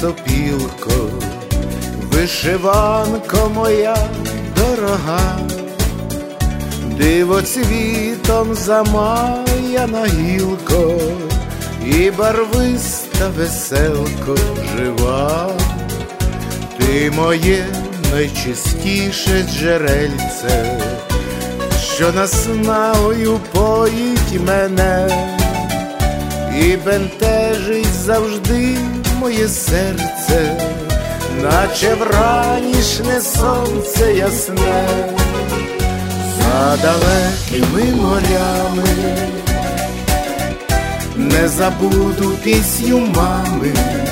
сопілко, вишиванко моя дорога, дивоцвітом замаяна гілко, і барвиста веселко жива. Ти моє найчистіше джерельце, що наснагою поїть мене, і бентежить завжди моє серце, наче вранішнє сонце ясне. За далекими морями не забуду пісню мами,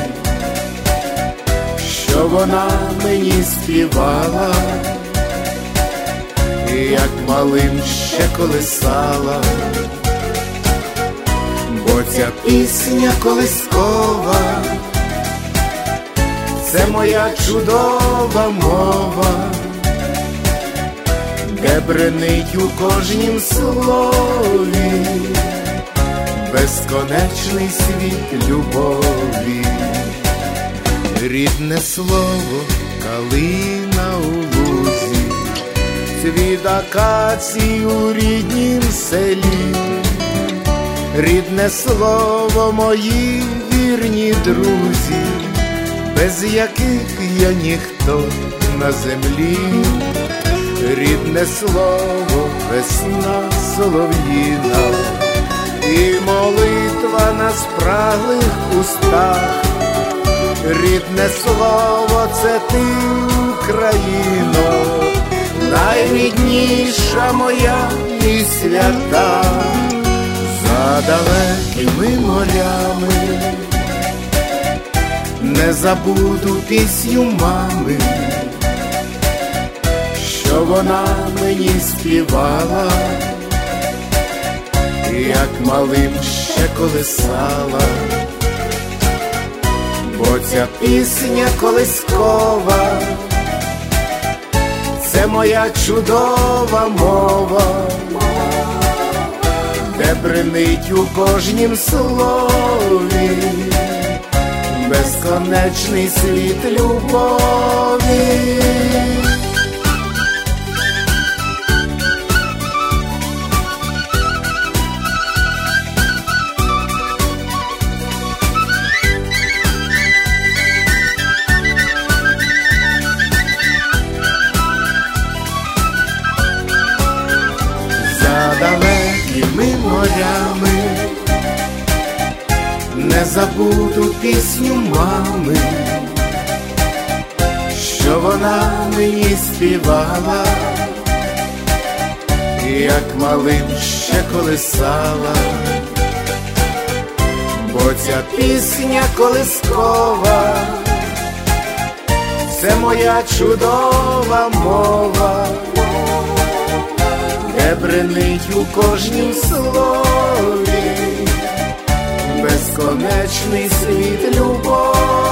що вона мені співала, як малим ще колисала. Бо ця пісня колискова — це моя чудова мова, де бренить у кожнім слові безконечний світ любові. Рідне слово калина у лузі, цвіт акацій у ріднім селі. Рідне слово мої вірні друзі, без яких я ніхто на землі. Рідне слово весна солов'їна, і молитва на спраглих устах. Рідне слово — це ти, Україно, найрідніша моя і свята. За далекими морями не забуду пісню мами, що вона мені співала, як малим ще колисала. Бо ця пісня колискова — це моя чудова мова, де бренить у кожнім слові безконечний світ любові. Далекими морями не забуду пісню мами, що вона мені співала, як малим ще колисала. Бо ця пісня колискова — це моя чудова мова, де бренить у кожнім слові безконечний світ любові.